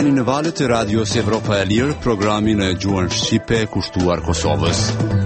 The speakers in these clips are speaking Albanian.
Jeni në valët e radios Evropa e Lirë, programin e gjuhën shqipe kushtuar Kosovës.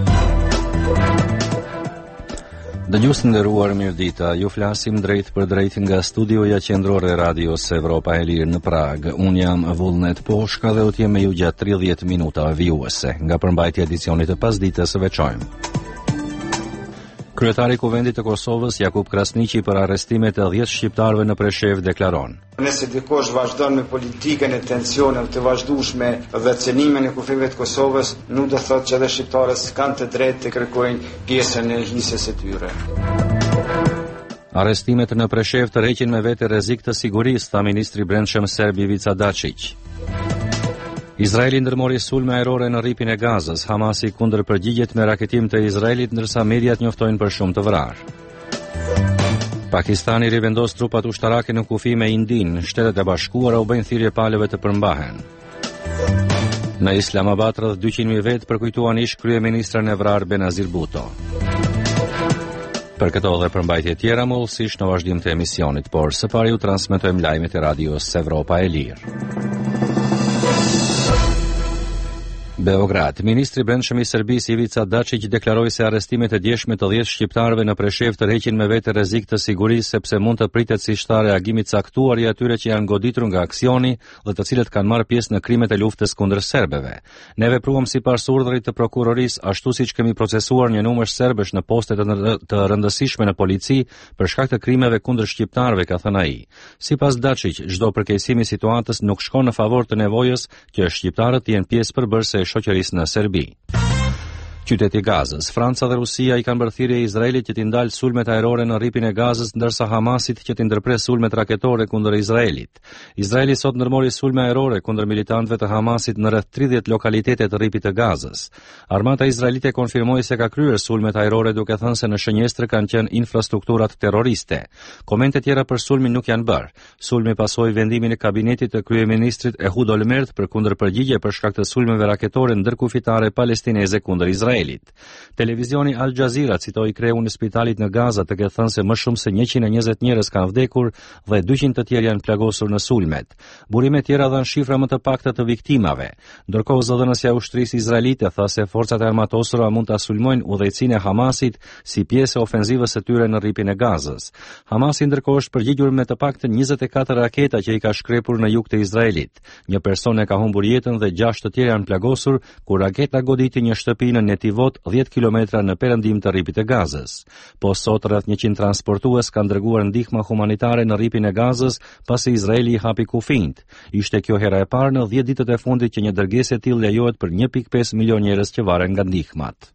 Dëgjues të nderuar, mirëdita. Ju flasim drejt për drejt nga studioja qendrore e radios Evropa e Lirë në Prag. Unë jam Vullnet Poshka dhe do të jem me ju gjatë 30 minuta vijuese. Nga përmbajtja e edicionit të pasdites së veçojmë. Kryetari i Kuvendit të Kosovës, Jakub Krasniqi, për arrestimet e 10 shqiptarëve në Preshev deklaron: Nëse dikush vazhdon me politikën e tensioneve të vazhdueshme dhe cënimin e kufijve të Kosovës, nuk do thotë që edhe shqiptarët kanë të drejtë të kërkojnë pjesën e hisës së tyre. Arrestimet në Preshev tërheqin me vete rrezik të sigurisë, tha ministri i Brendshëm serb Ivica Dačić. Izraeli ndërmori sulme ajrore në rripin e Gazës. Hamasi kundërpërgjigjet me raketim të Izraelit, ndërsa mediat njoftojnë për shumë të vrarë. Pakistani rivendos trupat ushtarake në kufi me Indinë. Shtetet e Bashkuara u bëjnë thirrje palëve të përmbahen. Në Islamabad rreth 200.000 vetë përkujtuan ish kryeministrën e vrarë Benazir Bhutto. Për këto dhe përmbajtje tjera mollësisht në vazhdim të emisionit, por së pari ju transmetojmë lajmet e radios Evropa e Lirë. Beograd. Ministri i Brendshëm i Serbisë Ivica Dačić deklaroi se arrestimet e djeshme të 10 shqiptarëve në Preshev tërheqin me vete rrezik të sigurisë, sepse mund të pritet si shtar reagimi caktuar i atyre që janë goditur nga aksioni dhe të cilët kanë marrë pjesë në krimet e luftës kundër serbëve. Ne vepruam sipas urdhrit të prokurorisë, ashtu siç kemi procesuar një numër serbësh në poste të rëndësishme në polici për shkak të krimeve kundër shqiptarëve, ka thënë ai. Sipas Dačić, çdo përkeqësim i situatës nuk shkon në favor të nevojës që shqiptarët jenë pjesë përbërëse shoqërisë në Serbi. Qyteti i Gazës. Franca dhe Rusia i kanë bërë thirrje Izraelit që t'i ndalë sulmet ajrore në rripin e Gazës, ndërsa Hamasit që t'i ndërpres sulmet raketore kundër Izraelit. Izraeli sot ndërmori sulme ajrore kundër militantëve të Hamasit në rreth 30 lokalitete të rripit të Gazës. Armata izraelite konfirmoi se ka kryer sulmet ajrore, duke thënë se në shënjestër kanë qenë infrastrukturat terroriste. Komente tjera për sulmin nuk janë bërë. Sulmi pasoi vendimin e kabinetit të kryeministrit Ehud Olmert për kundërpërgjigje për shkak të sulmeve raketore ndërkufitare palestineze kundër Izraelit. Televizioni Al Jazeera citoi kreun e spitalit në Gaza të ketë thënë se më shumë se 120 njerëz kanë vdekur dhe 200 të tjerë janë plagosur në sulmet. Burime tjera dhanë shifra më të pakta të viktimave. Ndërkohë zëdhënësja e ushtrisë izraelite tha se forcat e armatosura mund ta sulmojnë udhëheqësinë e Hamasit si pjesë e ofenzivës së tyre në rripin e Gazës. Hamasi ndërkohë është përgjigjur me të paktën 24 raketa që i ka shkrepur në jug të Izraelit. Një person e ka humbur jetën dhe 6 të tjerë janë plagosur kur raketa goditi një shtëpi në Netivot 10 kilometra në perëndim të rripit e Gazës. Po sot rreth 100 transportues kanë dërguar ndihmë humanitare në rripin e Gazës pasi Izraeli i hapi kufijt. Ishte kjo hera e parë në 10 ditët e fundit që një dërgesë e tillë lejohet për 1.5 milion njerëz që varen nga ndihmat.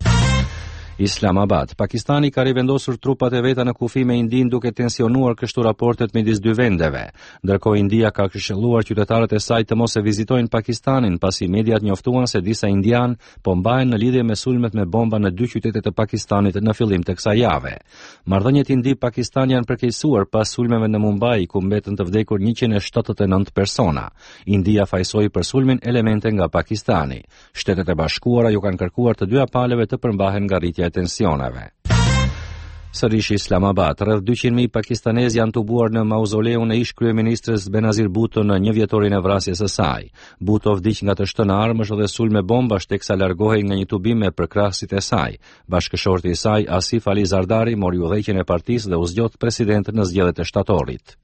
Islamabad. Pakistani ka rivendosur trupat e veta në kufi me Indinë, duke tensionuar kështu raportet midis dy vendeve. Ndërkohë India ka këshilluar qytetarët e saj të mos e vizitojnë Pakistanin, pasi mediat njoftuan se disa indian po mbahen në lidhje me sulmet me bomba në 2 qytete të Pakistanit në fillim të kësaj jave. Marrëdhëniet Indi-Pakistan janë përkeqësuar pas sulmeve në Mumbai, ku mbetën të vdekur 179 persona. India fajsoi për sulmin elemente nga Pakistani. Shtetet e Bashkuara ju kanë kërkuar të dyja palëve të përmbahen nga rritja e tensioneve. Sërish Islamabad. Rreth 200.000 pakistanezë janë tubuar në mauzoleun e ish kryeministres Benazir Bhutto në 1 vjetorin e vrasjes së saj. Bhutto vdiq nga të shtënë armësh dhe sulme bombash teksa largohej nga një tubim me përkrahasit e saj. Bashkëshorti i saj Asif Ali Zardari mori udhëheqjen e partisë dhe u zgjodh president në zgjedhjet e shtatorit.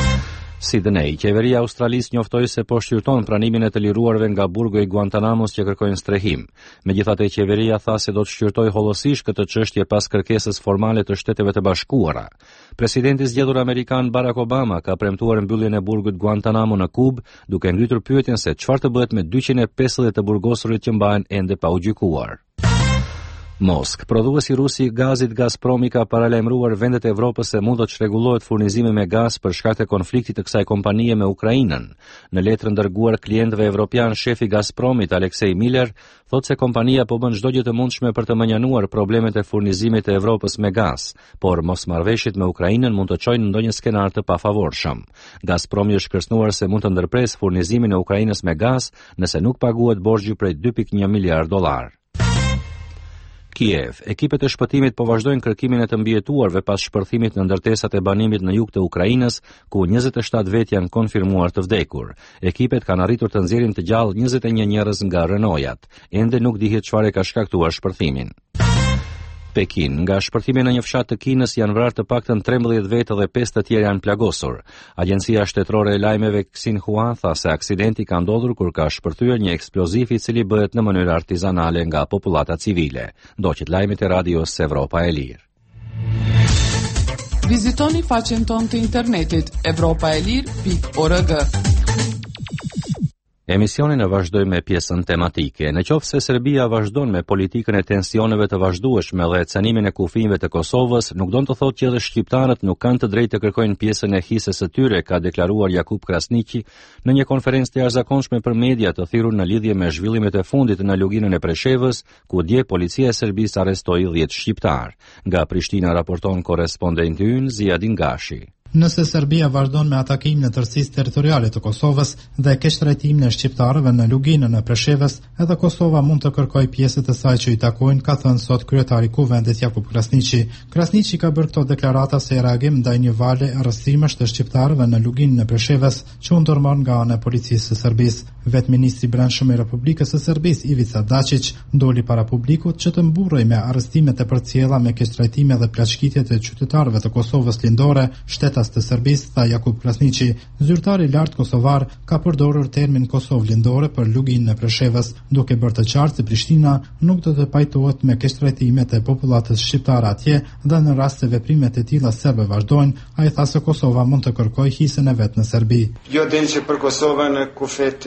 Sydney. Qeveria e Australisë njoftoi se po shqyrton pranimin e të liruarve nga burgu i Guantanamos që kërkojnë strehim. Megjithatë, qeveria tha se do të shqyrtojë hollësisht këtë çështje pas kërkesës formale të Shteteve të Bashkuara. Presidenti i zgjedhur amerikan Barack Obama ka premtuar mbylljen e burgut Guantanamo në Kubë, duke ngritur pyetjen se çfarë të bëhet me 250 të burgosurit që mbahen ende pa u gjykuar. Mosk. Prodhuesi rus i gazit Gazprom i ka paralajmëruar vendet e Evropës se mund të çrregullohet furnizimi me gaz për shkak të konfliktit të kësaj kompanie me Ukrainën. Në letrën dërguar klientëve evropian, shefi Gazpromit Aleksej Miller thotë se kompania po bën çdo gjë të mundshme për të menjanuar problemet e furnizimit të Evropës me gaz, por mosmarrveshjet me Ukrainën mund të çojnë në ndonjë skenar të pafavorshëm. Gazpromi është kërcënuar se mund të ndërpresë furnizimin e Ukrainës me gaz nëse nuk paguhet borxhi prej $2.1 miliard. Kiev. Ekipet e shpëtimit po vazhdojnë kërkimin e të mbijetuarve pas shpërthimit në ndërtesat e banimit në jug të Ukrainës, ku 27 vet janë konfirmuar të vdekur. Ekipet kanë arritur të nxjerrin të gjallë 21 njerëz nga rënojat. Ende nuk dihet çfarë ka shkaktuar shpërthimin. Pekin. Nga shpërthimi në një fshat të Kinës janë vrarë të paktën 13 vetë dhe 5 të tjerë janë plagosur. Agjencia shtetërore e lajmeve Xinhua tha se aksidenti ka ndodhur kur ka shpërthyer një eksploziv i cili bëhet në mënyrë artizanale nga popullata civile. Ndoqit lajmet e radios Evropa e Lirë. Vizitoni faqen tonë të internetit europaelir.org. Emisionin e vazhdoj me pjesën tematike. Në qoftë se Serbia vazhdon me politikën e tensioneve të vazhdueshme dhe cenimin e kufijve të Kosovës, nuk do të thotë që edhe shqiptarët nuk kanë të drejtë të kërkojnë pjesën e hisës së tyre, ka deklaruar Jakub Krasniqi në një konferencë të jashtëzakonshme për media të thirrur në lidhje me zhvillimet e fundit në luginën e Preshevës, ku dje policia e Serbisë arrestoi 10 shqiptar. Nga Prishtina raporton korrespondenti ynë Ziadin Gashi. Nëse Serbia vazhdon me atakimin e tërësisë territoriale të Kosovës dhe keqtrajtimin e shqiptarëve në luginën e Preshevës, edhe Kosova mund të kërkojë pjesët e saj që i takojnë, ka thënë sot kryetari i Kuvendit Jakub Krasniqi. Krasniqi ka bërë këto deklarata si reagim ndaj një vale arrestimesh të shqiptarëve në luginën e Preshevës që u ndërmor nga ana e policisë së Serbisë. Vetë ministri i Brendshëm i Republikës së Serbisë Ivica Dačić doli para publikut që të mburrej me arrestimet e përcjella me keqtrajtime dhe plaçkitjet e qytetarëve të Kosovës lindore, shtetas të Serbisë, tha Jakub Krasniqi. Zyrtari i lartë kosovar ka përdorur termin Kosovë lindore për luginën e Preshevës, duke bërë të qartë se Prishtina nuk do të pajtohet me keqtrajtimet e popullatës shqiptare atje dhe në rast se veprimet e tilla serbe vazhdojnë, ai tha se Kosova mund të kërkojë hisën e vet në Serbi. Jo din që për Kosovën kufet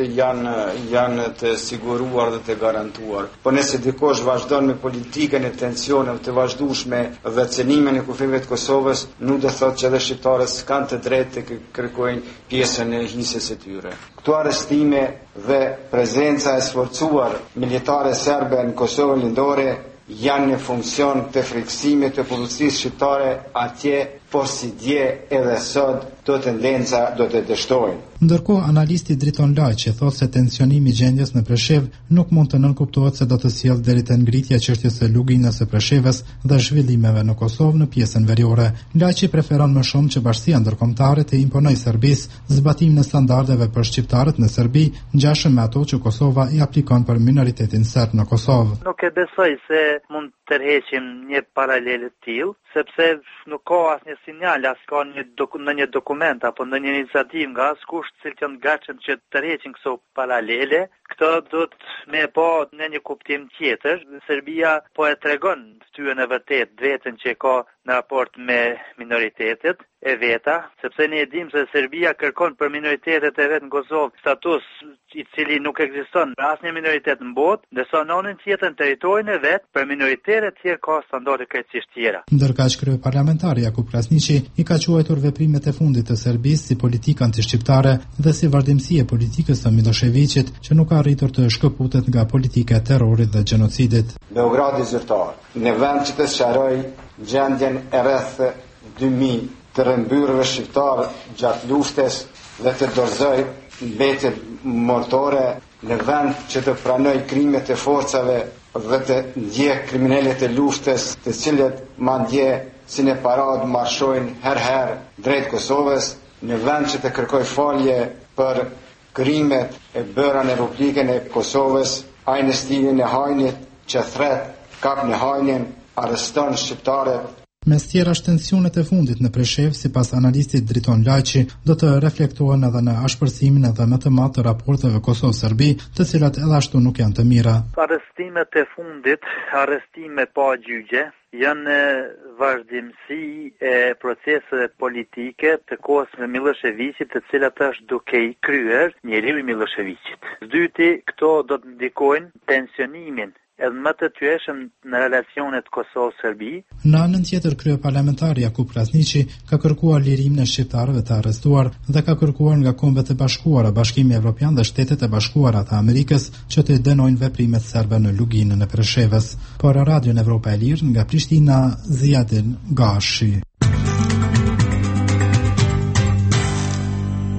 janë të siguruar dhe të garantuar. Po nëse dikush vazhdon me politikën e tensioneve të vazhdueshme dhe cenimin e kufive të Kosovës, nuk do thotë që edhe shqiptarët kanë të drejtë të kërkojnë pjesën e hisës së tyre. Këto arrestime dhe prezenca e sforcuar militare serbe në Kosovën lindore janë në funksion të friksimit të policisë shqiptare atje, por si dje edhe sot do tendenca do të dështojnë. Ndërkohë, analisti Driton Lajçi thotë se tensionimi i gjendjes në Preshev nuk mund të nënkuptohet se do të sjellë deri te ngritja e çështjes së luginës së Preshevës dhe zhvillimeve në Kosovë në pjesën veriore. Lajçi preferon më shumë që bashkia ndërkombëtare të imponojë Serbisë zbatimin e standardeve për shqiptarët në Serbi, ngjashëm me ato që Kosova i aplikon për minoritetin serb në Kosovë. Nuk e besoj se mund të tërheqim një paralele të tillë, sepse nuk ka asnjë sinjal, as ka në një dokument apo në një iniciativë nga askush që janë të gatshëm që të tërheqin këto paralele. Këtë do të me pa në një kuptim tjetër. Serbia po e tregon fytyrën e vërtet vetën që ka në raport me minoritetet e veta, sepse ne e dim se Serbia kërkon për minoritetet e vet në Kosovë status i cili nuk ekziston për asnjë minoritet në botë, ndërsa në anën tjetër në territorin e vet për minoritetet tjerë ka standarde krejtësisht tjera. Ndërkaq kryeparlamentari Jakub Krasniqi i ka quajtur veprimet e fundit të Serbisë si politika antishqiptare dhe si vazhdimsi e politikës së Miloševićit që nuk ka arritur të shkëputet nga politika e terrorit dhe gjenocidit. Beogradi zyrtar, në vend që të sqaroj gjendjen e rreth 2000 të rëmbyrëve shqiptar gjatë luftës dhe të dorëzoj mbetje mortore, në vend që të pranoj krimet e forcave dhe të ndjek kriminalet e luftës, të cilët madje si në parad marshojnë herë drejt Kosovës, në vend që të kërkoj falje për krimet e bëra në Republikën e Kosovës, ai në stilin e Hajnit që thret kap në Hajnin, arreston shqiptarët. Mes tjera tensionet e fundit në Preshev, sipas analistit Driton Lajçi, do të reflektohen edhe në ashpërsimin edhe më të madh të raporteve Kosovë-Serbi, të cilat edhe ashtu nuk janë të mira. Arrestimet e fundit, arrestime pa gjyqje, janë vazhdimsi e proceseve politike të kohës me Miloševićit, të cilat është duke i kryer njeriu i Miloševićit. Dyti, këto do të ndikojnë tensionimin edhe më të tyeshëm në relacionet Kosovë-Serbi. Në anën tjetër, kryeparlamentari Jakub Krasniqi ka kërkuar lirimin e shqiptarëve të arrestuar dhe ka kërkuar nga Kombet e Bashkuara, Bashkimi Evropian dhe Shtetet e Bashkuara të Amerikës që të denojnë veprimet serbe në luginën e Preshevës. Për Radion Evropa e Lirë, nga Prishtina, Ziadin Gashi.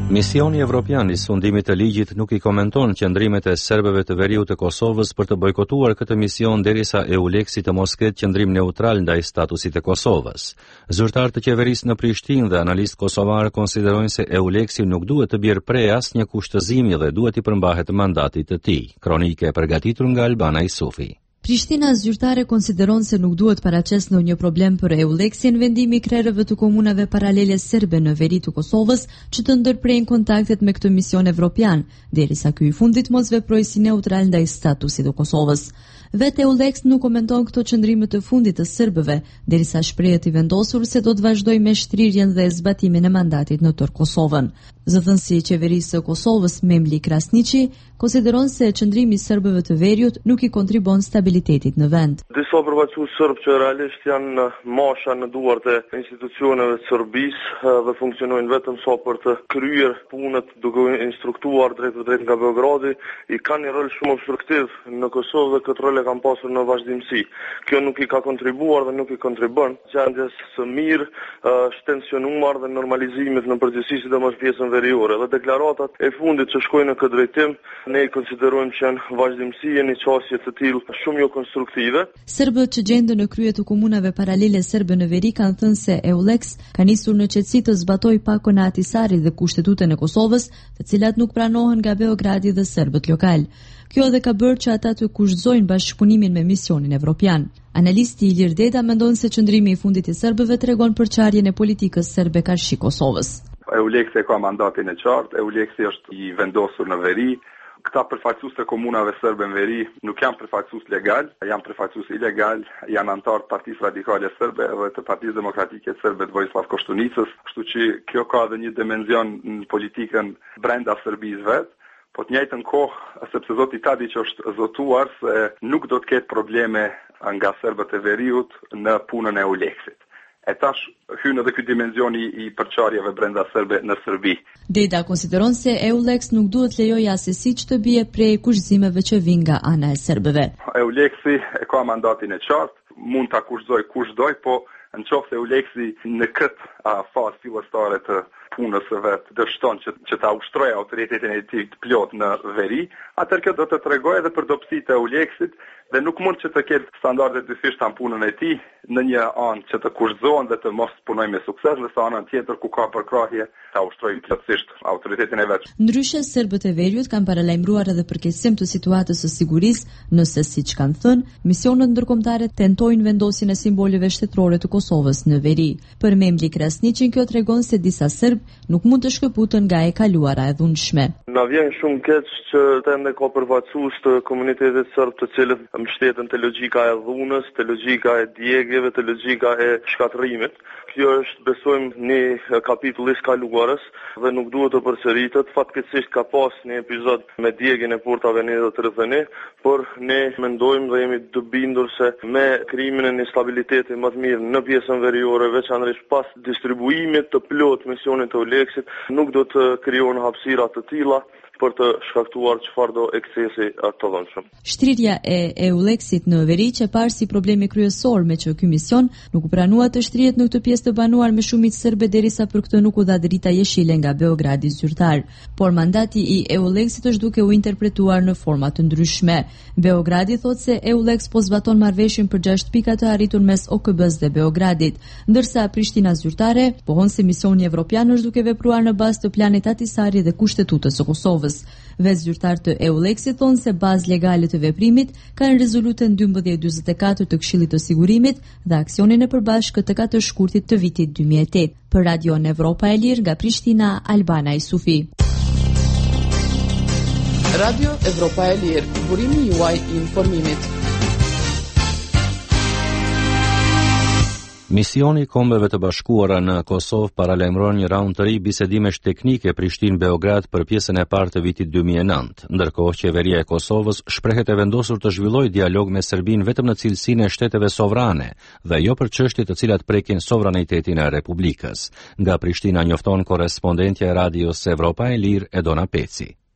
Misioni evropian i sundimit të ligjit nuk i komenton qëndrimet e serbëve të veriut të Kosovës për të bojkotuar këtë mision derisa EULEX-i të mos ketë qëndrim neutral ndaj statusit të Kosovës. Zyrtar të qeverisë në Prishtinë dhe analistë kosovarë konsiderojnë se EULEX-i nuk duhet të bjerë prej asnjë kushtëzimi dhe duhet i përmbahet mandatit të tij. Kronike e përgatitur nga Albana Isufi. Prishtina zyrtare konsideron se nuk duhet paraqes ndonjë problem për EULEX-in vendimi i krerëve të komunave paralele serbe në veri të Kosovës që të ndërprejnë kontaktet me këtë mision evropian, derisa ky i fundit mos veprojë si neutral ndaj statusit të Kosovës. Vetë EULEX nuk komenton këto qëndrime të fundit të serbëve, derisa shprehet i vendosur se do të vazhdojë me shtrirjen dhe zbatimin e mandatit në tërë Kosovën. Zëdhënësi i qeverisë së Kosovës, Memli Krasniqi, konsideron se qëndrimi i serbëve të veriut nuk i kontribon stabilitetit në vend. Disa përfaqësues serb që realisht janë masha në duart e institucioneve të Serbisë dhe funksionojnë vetëm sa për të kryer punët duke u instruktuar drejt nga Beogradi, i kanë një rol shumë obstruktiv në Kosovë dhe këtë rol e kanë pasur në vazhdimsi. Kjo nuk i ka kontribuar dhe nuk i kontribon qendjes së mirë, shtensionuar dhe normalizimit në përgjithësi sidomos pjesën veriore. Dhe deklaratat e fundit që shkojnë në këtë drejtim, ne i konsiderojmë që janë vazhdimsi e një qasje të tillë shumë jo konstruktive. Serbët që gjenden në krye të komunave paralele serbe në veri kanë thënë se EULEX ka nisur në qetësi të zbatojë pakon e Ahtisarit dhe kushtetutën e Kosovës, të cilat nuk pranohen nga Beogradi dhe serbët lokal. Kjo edhe ka bërë që ata të kushtzojnë bashkëpunimin me misionin evropian. Analisti Ilir Deda mendon se qëndrimi i fundit i serbëve tregon përçarjen e politikës serbe karshi Kosovës. EULEX e ka mandatin e qartë, EULEX është i vendosur në veri. Këta përfaqësues të komunave serbe në veri nuk janë përfaqësues legal, janë përfaqësues ilegal, janë antar të Partisë Radikale Serbe dhe të Partisë Demokratike Serbe të Vojislav Koštunicës, kështu që kjo ka edhe një dimension në politikën brenda Serbisë vet. Po të njëjtën kohë, sepse zoti Tadić është zotuar se nuk do të ketë probleme nga serbët e veriut në punën e EULEX-it. E tash hyn edhe ky dimensioni i përçarjeve brenda serbe në Serbi. Deda konsideron se EULEX nuk duhet lejojë asesi që të bie prej kushtzimeve që vijnë nga ana e serbëve. EULEX-i e ka mandatin e qartë, mund ta kushtzoj kushdoj, po në qoftë EULEX-i në këtë fazë fillestare të punës së vet dështon që ta ushtrojë autoritetin e tij të plot në veri, atëherë kjo do të tregojë edhe për dobësitë e EULEX-it dhe nuk mund që të ketë standarde dyfishta në punën e tij, në një anë që të kushtohen dhe të mos punojnë me sukses, në anën tjetër ku ka përkrahje ta ushtrojnë plotësisht autoritetin e vet. Ndryshe, serbët e veriut kanë paralajmëruar edhe përkeqësim të situatës së sigurisë, nëse siç kanë thënë, misionet ndërkombëtare tentojnë vendosjen e simboleve shtetërore të Kosovës në veri. Për Memli Krasniqin kjo tregon se disa serb nuk mund të shkëputen nga e kaluara e dhunshme. Na vjen shumë keq që tende ka përfaqësues të komunitetit serb të cilët mbështeten te logjika e dhunës, te logjika e djegjeve, te logjika e shkatërimit. Kjo është, besojmë, një kapitull i kaluarës dhe nuk duhet të përsëritet. Fatkeqësisht ka pas një epizod me djegjen e portave në Tërthëni, por ne mendojmë dhe jemi të bindur se me krijimin e një stabiliteti më të mirë në pjesën veriore, veçanërisht pas distribuimit të plot misionit të EULEX-it, nuk do të krijohen hapësira të tilla për të shkaktuar çfarëdo eksesi të dhunshëm. Shtrirja e EULEX-it në veri që parë si problemi kryesor me që ky mision nuk u pranua të shtrihet në këtë pjesë të banuar me shumicë serbe derisa për këtë nuk u dha drita jeshile nga Beogradi zyrtar. Por mandati i EULEX-it është duke u interpretuar në forma të ndryshme. Beogradi thotë se EULEX po zbaton marrëveshjen për 6 pika të arritur mes OKB-s dhe Beogradit, ndërsa Prishtina zyrtare pohon se misioni evropian është duke vepruar në bazë të planit Ahtisarit dhe kushtetutës së Kosovës. Vetë zyrtar të EULEX-it thonë se bazë legale të veprimit kanë rezolutën 1244 të Këshillit të Sigurimit dhe aksionin e përbashkët të 4 shkurtit të vitit 2008. Për Radio Evropa e Lirë nga Prishtina, Albana Isufi. Radio Evropa e Lirë, burimi juaj i informimit. Misioni i Kombeve të Bashkuara në Kosovë paralajmëron një raund të ri bisedimesh teknike Prishtinë-Beograd për pjesën e parë të vitit 2009, ndërkohë qeveria e Kosovës shprehet e vendosur të zhvillojë dialog me Serbinë vetëm në cilësinë e shteteve sovrane dhe jo për çështje të cilat prekin sovranitetin e Republikës. Nga Prishtina njofton korrespondentja e Radios Evropa e Lirë Edona Peci.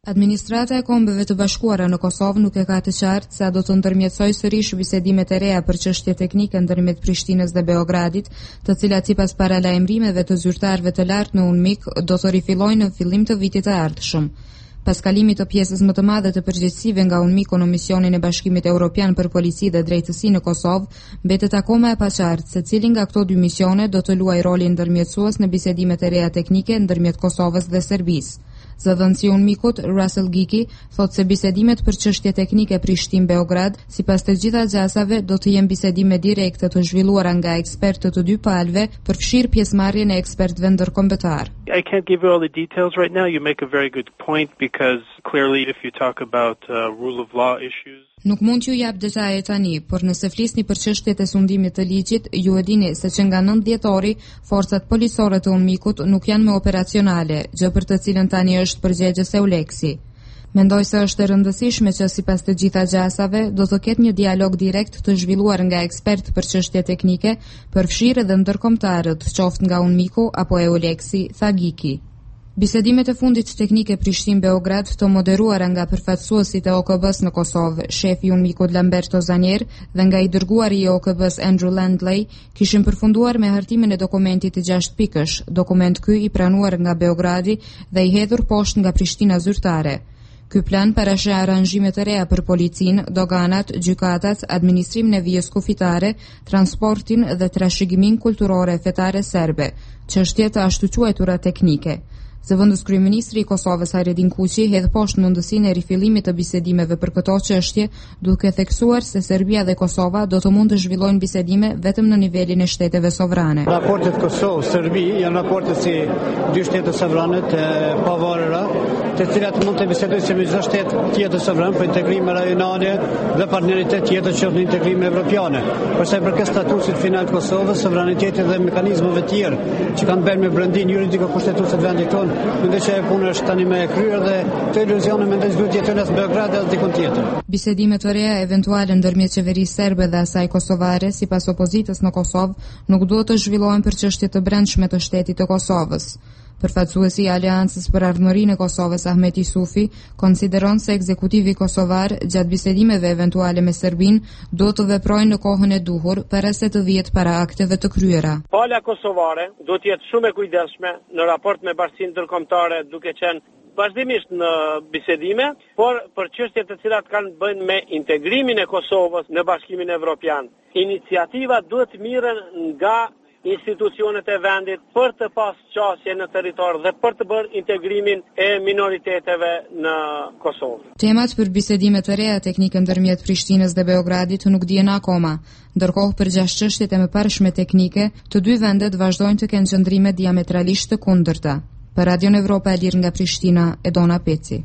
Administrata e Kombeve të Bashkuara në Kosovë nuk e ka të qartë sa do të ndërmjetësojë sërish bisedimet e reja për çështje teknike ndërmjet Prishtinës dhe Beogradit, të cilat sipas paralajmërimeve të zyrtarëve të lartë në UNMIK do të rifillojnë në fillim të vitit të ardhshëm. Pas kalimit të pjesës më të madhe të përgjegjësive nga UNMIK në misionin e Bashkimit Evropian për Polici dhe Drejtësi në Kosovë, mbetet akoma e paqartë se cili nga këto dy misione do të luajë rolin ndërmjetësues në bisedimet e reja teknike ndërmjet Kosovës dhe Serbisë. Zëdhënësi UNMIK-ut, Russell Giki, thot se bisedimet për çështje teknike Prishtinë-Beograd, sipas të gjitha gjasave, do të jenë bisedime direkte të zhvilluara nga ekspertët të dy palëve, përfshirë pjesëmarrjen e ekspertëve ndërkombëtar. I can't give you all the details right now. You make a very good point because clearly if you talk about rule of law issues. Nuk mund t'ju jap detaje tani, por nëse flisni për çështjet e sundimit të ligjit, ju e dini se që nga 9 dhjetori, forcat policore të UNMIK-ut nuk janë më operacionale, gjë për të cilën tani është përgjegjës EULEX-i. Mendoj se është e rëndësishme që sipas të gjitha gjasave do të ketë një dialog direkt të zhvilluar nga ekspertë për çështje teknike, përfshirë edhe ndërkombëtarët, qoftë nga UNMIK-u apo EULEX-i, tha Giki. Bisedimet e fundit teknike Prishtinë-Beograd të moderuara nga përfaqësuesit e OKB-s në Kosovë, shefi i UNMIK-ut Lamberto Zanier dhe nga i dërguari i OKB-s Andrew Landley, kishin përfunduar me hartimin e dokumentit të 6 pikësh, dokument ky i pranuar nga Beogradi dhe i hedhur poshtë nga Prishtina zyrtare. Ky plan parashë aranzhime të reja për policinë, doganat, gjykatat, administrimin e vijës kufitare, transportin dhe trashëgiminë kulturore fetare serbe, çështje të ashtu quajtura teknike. Zëvendës kryeministri i Kosovës Hajredin Kuqi hedh poshtë mundësinë e rifillimit të bisedimeve për këto çështje, duke theksuar se Serbia dhe Kosova do të mund të zhvillojnë bisedime vetëm në nivelin e shteteve sovrane. Raportet Kosovë-Serbi janë raporte si dy shtete sovrane të pavarura, të cilat mund të bisedojnë si me çdo shtet tjetër sovran për integrim rajonale dhe partneritet tjetër që në integrim evropiane. Për sa i përket statusit final të Kosovës, sovraniteti dhe mekanizmave tjerë që kanë bërë me brendin juridiko kushtetuese të vendit tonë, mendoj që e punë është tani më e kryer dhe të iluzione mendoj se duhet jetojnë në Beograd edhe diku tjetër. Bisedime të reja eventuale ndërmjet qeverisë serbe dhe asaj kosovare, sipas opozitës në Kosovë, nuk duhet të zhvillohen për çështje të brendshme të shtetit të Kosovës. Përfaqësuesi i Aleancës për Ardhmërinë e Kosovës Ahmet Isufi konsideron se ekzekutivi kosovar gjatë bisedimeve eventuale me Serbinë do të veprojnë në kohën e duhur para se të vihet para akteve të kryera. Pala kosovare do të jetë shumë e kujdesshme në raport me bashkinë ndërkombëtare, duke qenë vazhdimisht në bisedime, por për çështjet të cilat kanë bënë me integrimin e Kosovës në Bashkimin Evropian. Iniciativa duhet të mirën nga institucionet e vendit për të pas qasje në territor dhe për të bërë integrimin e minoriteteve në Kosovë. Temat për bisedime të reja teknike ndërmjet Prishtinës dhe Beogradit nuk dihen akoma, ndërkohë për 6 çështjet e mëparshme teknike, të dy vendet vazhdojnë të kenë qëndrime diametralisht të kundërta. Për Radion Evropa e Lirë nga Prishtina, Edona Peci.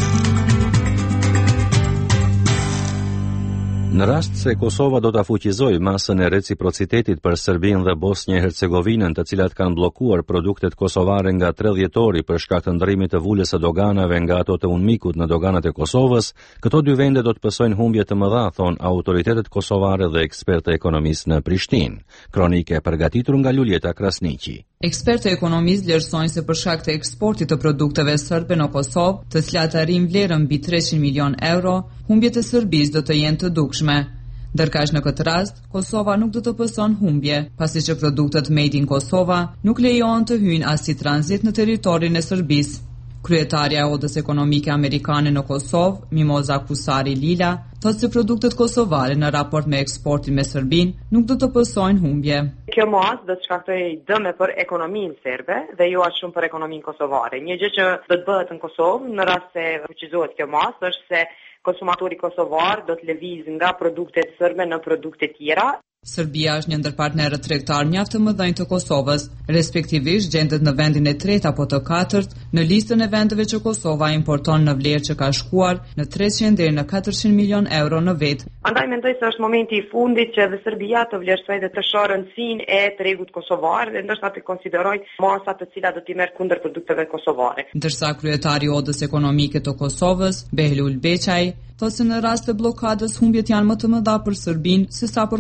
Në rast se Kosova do ta fuqizojë masën e reciprocitetit për Serbinë dhe Bosnjë-Hercegovinën, të cilat kanë bllokuar produktet kosovare nga 3 dhjetori për shkak të ndërrimit të vulës së doganave nga ato të UNMIK-ut në doganat e Kosovës, këto dy vende do të pësojnë humbje të mëdha, thon autoritetet kosovare dhe ekspertë ekonomistë në Prishtinë. Kronike e përgatitur nga Luljeta Krasniqi. Ekspertë ekonomistë vlerësojnë se për shkak të eksportit të produkteve serbe në Kosovë, të cilat arrin vlerën mbi 300 milion euro, humbjet e Serbisë do të jenë të dukshme. Ndërkaq në këtë rast, Kosova nuk do të pëson humbje, pasi që produktet made in Kosova nuk lejohen të hyjnë as si tranzit në territorin e Serbisë. Kryetarja e Odës Ekonomike Amerikane në Kosovë, Mimoza Kusari Lila, thotë se produktet kosovare në raport me eksportin me Serbinë nuk do të pësojnë humbje. Kjo mos do të shkaktojë dëme për ekonominë serbe dhe jo as shumë për ekonominë kosovare. Një gjë që do të bëhet në Kosovë në rast se fuqizohet kjo mos është se konsumatori kosovar do të lëviz nga produktet serbe në produkte tjera. Serbia është një ndër partnerët tregtar mjaft të mëdhenj të Kosovës, respektivisht gjendet në vendin e 3 apo të 4 në listën e vendeve që Kosova importon në vlerë që ka shkuar në 300 deri në 400 milion euro në vit. Andaj mendoj se është momenti i fundit që edhe Serbia të vlerësojë dhe të shohë rëndësinë e tregut kosovar dhe ndoshta të konsiderojë masa të cilat do t'i merr kundër produkteve kosovare. Ndërsa kryetari i Odës Ekonomike të Kosovës, Behlul Beçaj, thotë se në rast të bllokadës humbjet janë më të mëdha për Serbinë se sa për Kosovën.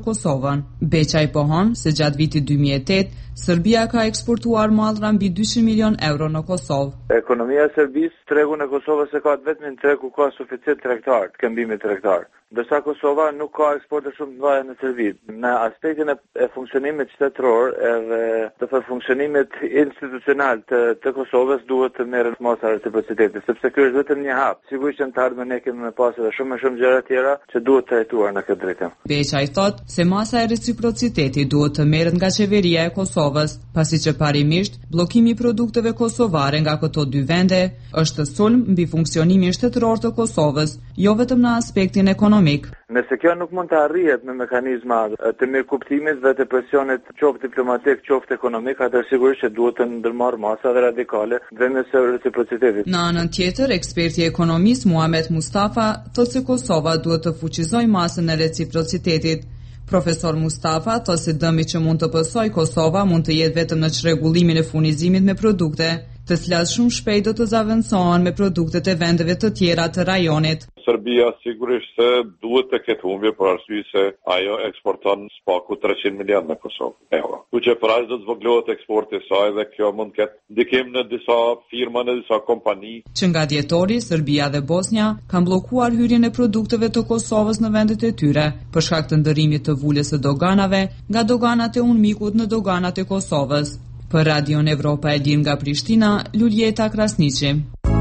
Kosovën. Beçaj pohon se gjatë vitit 2008 Serbia ka eksportuar mallra mbi 200 milion euro në Kosovë. Ekonomia e Serbisë, tregu në Kosovë se ka vetëm një treg ku ka suficient tregtar, këmbimi tregtar. Ndërsa Kosova nuk ka eksporte shumë të mëdha në Serbi. Në aspektin e funksionimit shtetëror edhe të funksionimit institucional të Kosovës duhet të merren masa reciprociteti, sepse ky është vetëm një hap. Sigurisht që në të ardhmen ne kemi pasur edhe shumë gjëra tjera që duhet trajtuar në këtë drejtim. Beçaj thotë se masa e reciprocitetit duhet të merret nga qeveria e Kosovës, pasi që parimisht bllokimi i produkteve kosovare nga këto dy vende është sulm mbi funksionimin shtetëror të Kosovës, jo vetëm në aspektin ekonomik. Nëse kjo nuk mund të arrihet me mekanizma të mirëkuptimit dhe të presionit qoftë diplomatik, qoftë ekonomik, atëherë sigurisht që duhet të ndërmarrë masa dhe radikale vendës së reciprocitetit. Në anën tjetër, eksperti i ekonomisë Muhamet Mustafa thotë se Kosova duhet të fuqizojë masën e reciprocitetit. Profesor Mustafa thotë se dëmi që mund të pësojë Kosova mund të jetë vetëm në çrregullimin e furnizimit me produkte, të cilat shumë shpejt do të zaventësohen me produktet e vendeve të tjera të rajonit. Serbia sigurisht se duhet të ketë humbje për arsye se ajo eksporton spaku 300 milion në Kosovë euro. Ku që pra do të zvoglohet eksporti i saj dhe kjo mund të ketë ndikim në disa firma, në disa kompani. Që nga dhjetori, Serbia dhe Bosnia kanë bllokuar hyrjen e produkteve të Kosovës në vendet e tyre për shkak të ndërimit të vulës së doganave nga doganat e Unmikut në doganat e Kosovës. Për Radion Evropa e Lir nga Prishtina, Luljeta Krasniqi.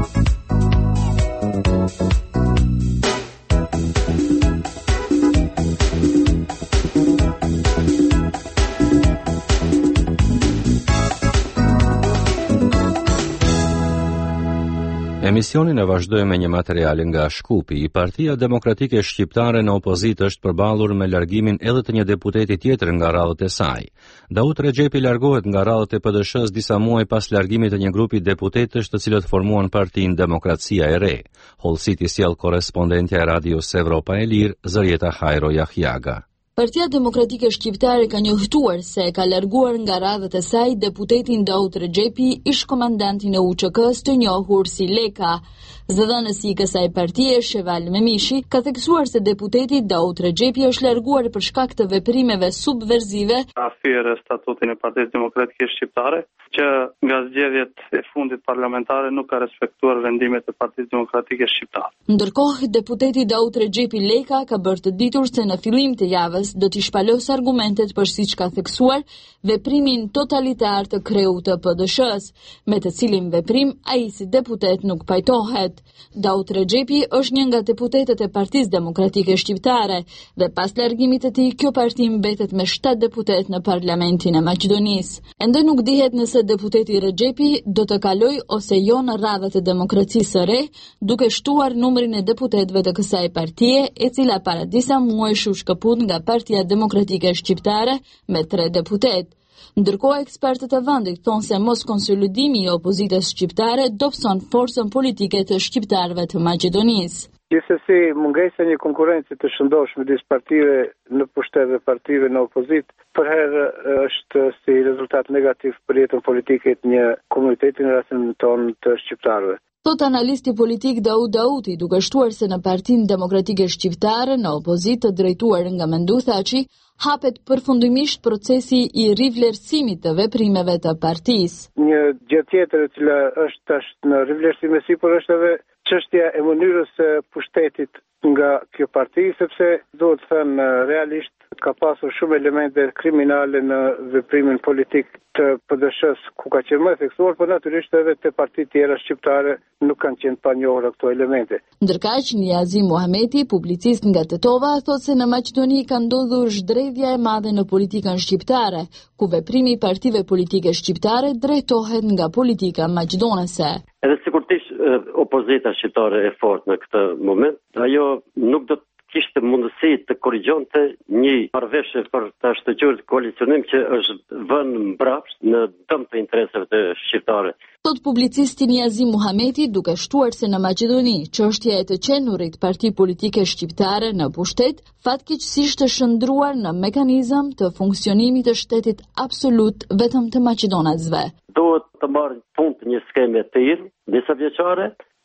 Emisionin e vazhdoj me një material nga Shkupi. Partia Demokratike Shqiptare në opozit është përballur me largimin edhe të një deputeti tjetër nga radhët e saj. Daud Rexhepi largohet nga radhët e PDSH-s disa muaj pas largimit të një grupi deputetësh të cilët formuan Partinë Demokracia e Re. Hollësiti sjell korrespondentja e Radios Evropa e Lir, Zërieta Hajro Jahjaga. Partia Demokratike Shqiptare ka njoftuar se ka larguar nga radhët e saj deputetin Daud Rexhepi, ish komandantin e UÇK-s të njohur si Leka. Zëdhënësi i kësaj partie, Sheval Memishi, ka theksuar se deputeti Daud Rexhepi është larguar për shkak të veprimeve subversive. Afirë statutin e Partisë Demokratike Shqiptare, që nga zgjedhjet e fundit parlamentare nuk ka respektuar vendimet e Partisë Demokratike Shqiptare. Ndërkohë, deputeti Daud Rexhepi Leka ka bërë të ditur se në fillim të javës do t'i shpalos argumentet për siç ka theksuar veprimin totalitar të kreut të PDSH-s, me të cilin veprim ai si deputet nuk pajtohet. Daud Rexhepi është një nga deputetët e Partisë Demokratike Shqiptare dhe pas largimit të tij kjo parti mbetet me 7 deputet në Parlamentin e Maqedonisë. Ende nuk dihet nëse deputeti Rexhepi do të kaloj ose jo në radhët e Demokracisë së Re, duke shtuar numrin e deputetëve të kësaj partie, e cila para disa muajsh u shkëput nga Partia Demokratike Shqiptare me 3 deputet. Ndërkohë, ekspertët e vendit thonë se mos konsolidimi i opozitës shqiptare dobëson forcën politike të shqiptarëve të Maqedonisë. Gjithsesi, mungesa një konkurrencë të shëndosh midis partive në pushtet dhe partive në opozit, për herë është si rezultat negativ për jetën politike të një komuniteti në rastin tonë të shqiptarëve. Thot analisti politik Daud Dauti, duke shtuar se në Partinë Demokratike Shqiptare në opozit të drejtuar nga Mendu Thaçi, hapet përfundimisht procesi i rivlerësimit të veprimeve të partisë. Një gjë tjetër e cila është tash në rivlerësim e sipër është edhe çështja e mënyrës së pushtetit nga kjo parti, sepse duhet të thënë realisht ka pasur shumë elemente kriminale në veprimin politik të PDSH-s, ku ka qenë më theksuar, por natyrisht edhe te partitë tjera shqiptare nuk kanë qenë pa njohur këto elemente. Ndërkaq, Niazi Muhameti, publicist nga Tetova, thotë se në Maqedoni ka ndodhur zhdredhja e madhe në politikën shqiptare, ku veprimi i partive politike shqiptare drejtohet nga politika maqedonese. Edhe sigurisht opozita shqiptare e fortë në këtë moment, ajo nuk do kishte mundësi të korrigjonte një marrëveshje për të shtëqur koalicionim që është vënë mbrapsht në dëm të interesave të shqiptare. Thot publicisti Niazi Muhameti, duke shtuar se në Maqedoni çështja e të qenurit parti politike shqiptare në pushtet fatkeqësisht është shndruar në mekanizëm të funksionimit të shtetit absolut vetëm të maqedonasve. Duhet të marrë punë një skeme të tillë, disa vjeçare,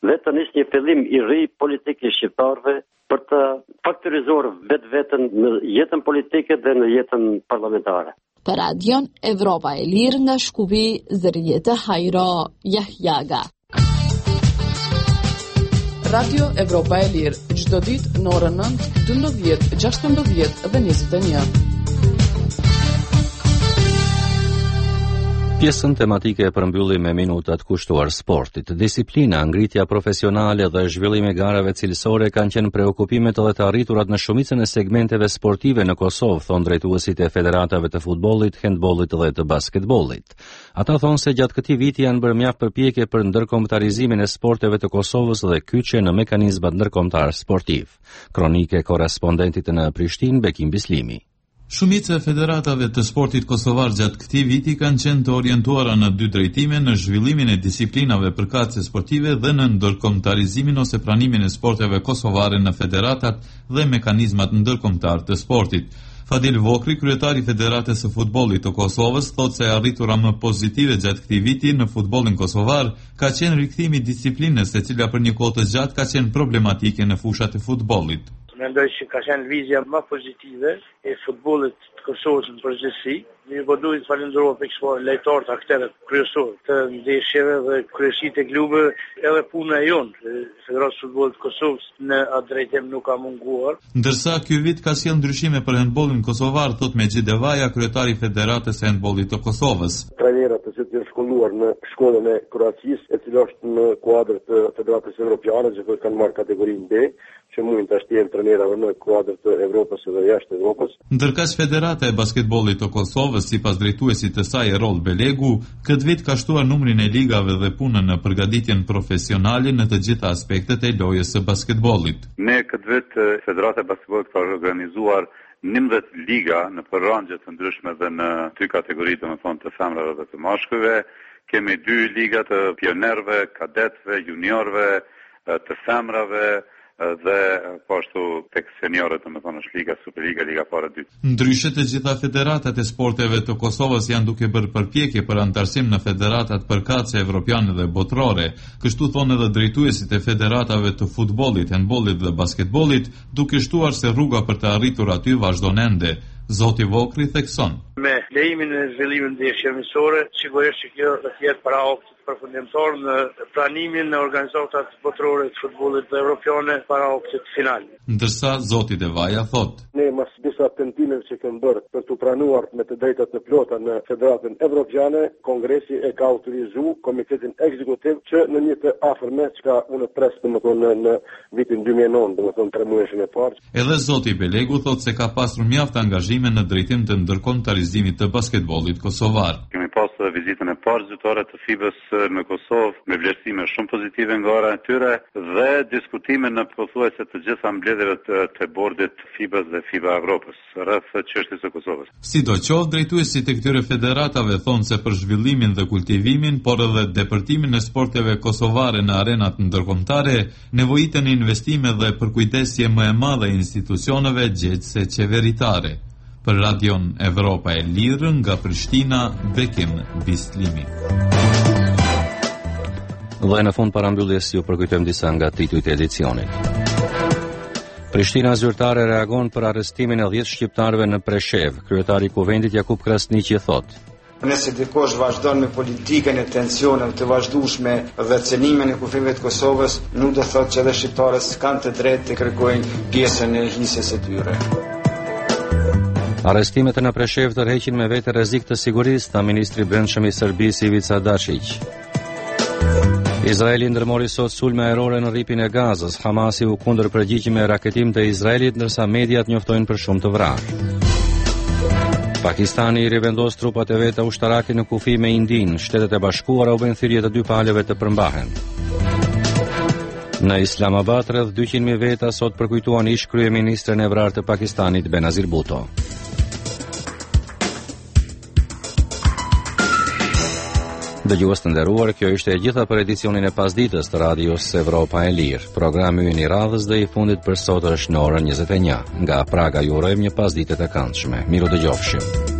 dhe të nis një fillim i ri politik i shqiptarëve për të faktorizuar vetveten në jetën politike dhe në jetën parlamentare. Për radion Evropa e Lirë nga Shkupi, Zërjetë Hajro Jahjaga. Radio Evropa e Lirë, çdo ditë në orën 9, 12, 16 dhe 21. Pjesën tematike e përmbyllim me minutat kushtuar sportit. Disiplina, ngritja profesionale dhe zhvillimi i garave cilësore kanë qenë preokupimet edhe të arriturat në shumicën e segmenteve sportive në Kosovë, thonë drejtuesit e federatave të futbollit, handbollit dhe të basketbollit. Ata thonë se gjatë këtij viti janë bërë mjaft përpjekje për ndërkombëtarizimin e sporteve të Kosovës dhe kyçje në mekanizmat ndërkombëtar sportiv. Kronike korrespondentit në Prishtinë, Bekim Bislimi. Shumica e federatave të sportit kosovar gjatë këtij viti kanë qenë të orientuara në dy drejtime, në zhvillimin e disiplinave përkatëse sportive dhe në ndërkombëtarizimin ose pranimin e sporteve kosovare në federatat dhe mekanizmat ndërkombëtar të sportit. Fadil Vokri, kryetari i Federatës së Futbollit të Kosovës, thotë se arritura më pozitive gjatë këtij viti në futbollin kosovar ka qenë rikthimi i disiplinës, e cila për një kohë të gjatë ka qenë problematike në fushat e futbollit. Mendoj që ka qenë lëvizja më pozitive e futbollit të Kosovës në përgjithësi. Ne po duhet të falenderojmë pikërisht lejtarët, aktorët kryesorë të ndeshjeve dhe kryesitë e klubeve, edhe puna e jonë, Federatës së Futbollit të Kosovës në atë drejtim nuk ka munguar. Ndërsa ky vit ka sjellë ndryshime për handbollin kosovar, thot Mexhid Devaja, kryetari i Federatës së Handbollit të Kosovës. Trajnerët të cilët janë shkolluar në shkollën e Kroacisë, e cila është në kuadër të Federatës Evropiane, që kanë marrë kategorinë B, që mund të shtjen trajnerave në kuadër të Evropës dhe jashtë Evropës. Ndërkaq Federata e Basketbollit të Kosovës, sipas drejtuesit të saj Erol Belegu, këtë vit ka shtuar numrin e ligave dhe punën në përgatitjen profesionale në të gjitha aspektet e lojës së basketbollit. Ne këtë vit Federata e Basketbollit ka organizuar 11 liga në rangje të ndryshme dhe në dy kategori, domethënë të femrave dhe të mashkujve. Kemi 2 liga të pionerëve, kadetëve, juniorëve, të femrave dhe po ashtu tek seniorët, domethënë është liga Superliga, liga para 2. Ndryshe të gjitha federatat e sporteve të Kosovës janë duke bërë përpjekje për antarësim në federatat përkatëse evropiane dhe botërore. Kështu thonë edhe drejtuesit e federatave të futbollit, handbollit dhe basketbollit, duke shtuar se rruga për të arritur aty vazhdon ende. Zoti Vokri thekson. Me lejimin e zhvillimit ndeshjeve mësore, sigurisht që kjo do të jetë para optit përfundimtar në pranimin në organizatat botërore të futbollit dhe evropiane para optit final. Ndërsa Zoti Devaja thot: Ne mas disa tentimeve që kemi bërë për të pranuar me të drejtat të plota në Federatën Evropiane, Kongresi e ka autorizuar Komitetin Ekzekutiv që në një të afërme, çka unë pres domethënë në vitin 2009, domethënë 3 muajin e parë. Edhe Zoti Belegu thot se ka pasur mjaft angazhime në drejtim të ndërkombëtarizimit të basketbollit kosovar. Kemi pasur vizitën e parë zyrtare të FIBA-s në Kosovë me vlerësime shumë pozitive nga ana e tyre dhe diskutime në pothuajse të gjitha mbledhjeve të bordit FIBA-s dhe FIBA Evropës rreth çështjes së Kosovës. Sidoqoftë, drejtuesit e këtyre federatave thonë se për zhvillimin dhe kultivimin, por edhe depërtimin e sporteve kosovare në arenat ndërkombëtare, nevojiten investime dhe përkujdesje më e madhe e institucioneve gjetëse qeveritare. Për Radion Evropa e Lirë nga Prishtina, Bekim Bislimi. Dhe në fund parambylljes ju përkujtojmë disa nga titujt e edicionit. Prishtina zyrtare reagon për arrestimin e 10 shqiptarëve në Preshev. Kryetari i Kuvendit Jakub Krasniqi thotë: Nëse dikush vazhdon me politikën e tensioneve të vazhdueshme dhe cënimin e kufijve të Kosovës, nuk do thotë që edhe shqiptarët s'kanë të drejtë të kërkojnë pjesën e hisjes së tyre. Arrestimet në Preshev tërheqin me vete rrezik të sigurisë, tha ministri i Brendshëm i Serbisë Ivica Dačić. Izraeli ndërmori sot sulme ajrore në rripin e Gazës. Hamasi u kundërpërgjigj me raketim të Izraelit, ndërsa mediat njoftojnë për shumë të vrarë. Pakistani i rivendos trupat e veta ushtarake në kufi me Indinë. Shtetet e Bashkuara u bën thirrje të dy palëve të përmbahen. Në Islamabad rreth 200.000 veta sot përkujtuan ish kryeministrin e vrarë të Pakistanit Benazir Bhutto. Dëgjues të nderuar, kjo ishte e gjitha për edicionin e pasdites të Radios Evropa e Lirë. Programi ynë i radhës dhe i fundit për sot është në orën 21. Nga Praga ju urojmë një pasdite të këndshme. Miru dëgjofshim.